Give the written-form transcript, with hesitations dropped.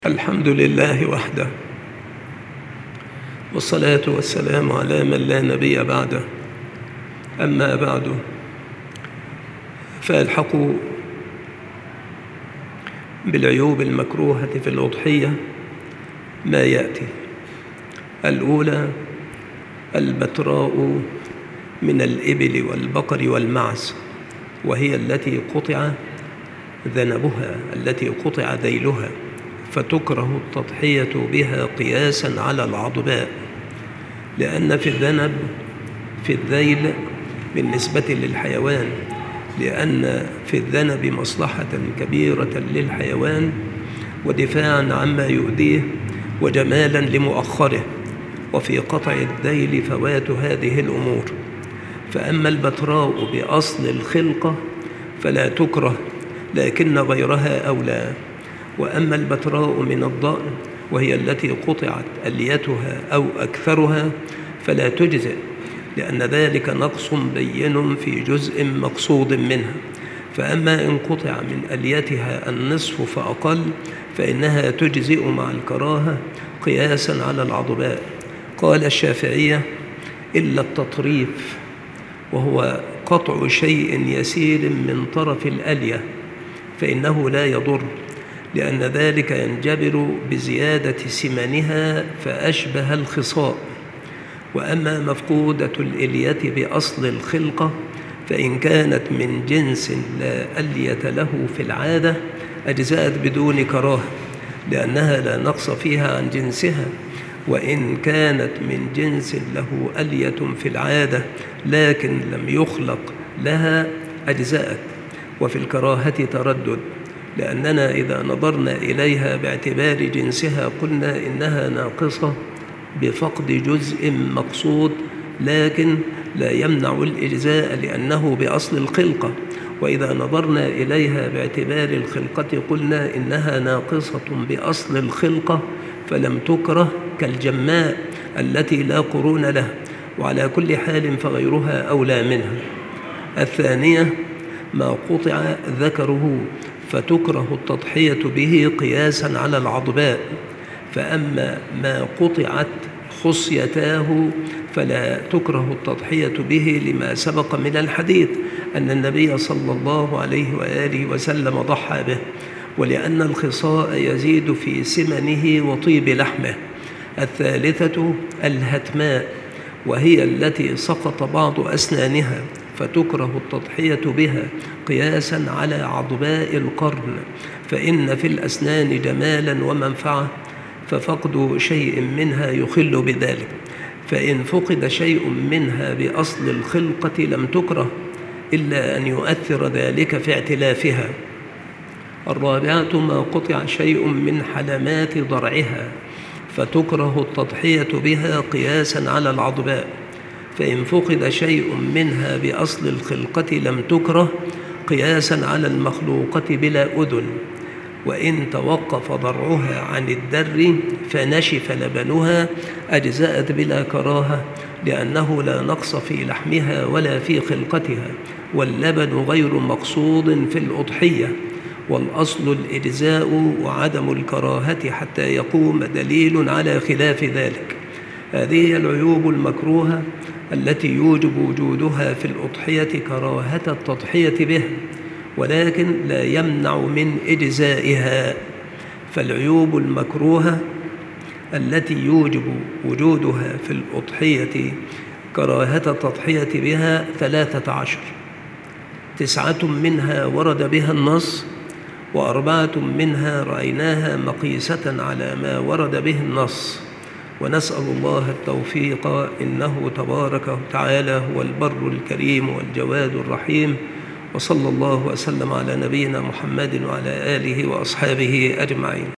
الحمد لله وحده، والصلاة والسلام على من لا نبي بعده. أما بعد، فالحق بالعيوب المكروهة في الأضحية ما يأتي. الأولى البتراء من الإبل والبقر والمعز، وهي التي قطع ذنبها، التي قطع ذيلها، فتكره التضحية بها قياسا على العضباء، لأن في الذنب في الذيل بالنسبة للحيوان، لأن في الذنب مصلحة كبيرة للحيوان ودفاعا عما يؤذيه وجمالا لمؤخره، وفي قطع الذيل فوات هذه الأمور. فأما البتراء بأصل الخلقة فلا تكره، لكن غيرها أولى. وأما البتراء من الضأن، وهي التي قطعت أليتها أو أكثرها، فلا تجزئ، لأن ذلك نقص بين في جزء مقصود منها. فأما إن قطع من أليتها النصف فأقل فإنها تجزئ مع الكراهة قياسا على العضباء. قال الشافعية: إلا التطريف، وهو قطع شيء يسير من طرف الألية، فإنه لا يضر، لأن ذلك ينجبر بزيادة سمنها فأشبه الخصاء. وأما مفقودة الإلية بأصل الخلقة، فإن كانت من جنس لا ألية له في العادة أجزأت بدون كراهة، لأنها لا نقص فيها عن جنسها. وإن كانت من جنس له ألية في العادة لكن لم يخلق لها أجزأت. وفي الكراهة تردد، لأننا إذا نظرنا إليها باعتبار جنسها قلنا إنها ناقصة بفقد جزء مقصود، لكن لا يمنع الإجزاء لأنه بأصل الخلقة. وإذا نظرنا إليها باعتبار الخلقة قلنا إنها ناقصة بأصل الخلقة فلم تكره كالجماء التي لا قرون له. وعلى كل حال فغيرها أولى منها. الثانية ما قطع ذكره، فتكره التضحية به قياسا على العضباء. فأما ما قطعت خصيتاه فلا تكره التضحية به، لما سبق من الحديث أن النبي صلى الله عليه وآله وسلم ضحى به، ولأن الخصاء يزيد في سمنه وطيب لحمه. الثالثة الهتماء، وهي التي سقط بعض أسنانها، فتكره التضحية بها قياسا على عضباء القرن، فإن في الأسنان جمالا ومنفعة، ففقد شيء منها يخل بذلك. فإن فقد شيء منها بأصل الخلقة لم تكره، إلا أن يؤثر ذلك في اعتلافها. الرابعة ما قطع شيء من حلمات ضرعها، فتكره التضحية بها قياسا على العضباء. فإن فقد شيء منها بأصل الخلقة لم تكره قياسا على المخلوقة بلا أذن. وإن توقف ضرعها عن الدر فنشف لبنها أجزأت بلا كراهة، لأنه لا نقص في لحمها ولا في خلقتها، واللبن غير مقصود في الأضحية، والأصل الإجزاء وعدم الكراهة حتى يقوم دليل على خلاف ذلك. هذه هي العيوب المكروهة التي يوجب وجودها في الأضحية كراهة التضحية به، ولكن لا يمنع من إجزائها. فالعيوب المكروهة التي يوجب وجودها في الأضحية كراهة التضحية بها 13، 9 منها ورد بها النص، و4 منها رأيناها مقيسة على ما ورد به النص. ونسأل الله التوفيق، إنه تبارك وتعالى هو البر الكريم والجواد الرحيم. وصلى الله وسلم على نبينا محمد وعلى آله وأصحابه أجمعين.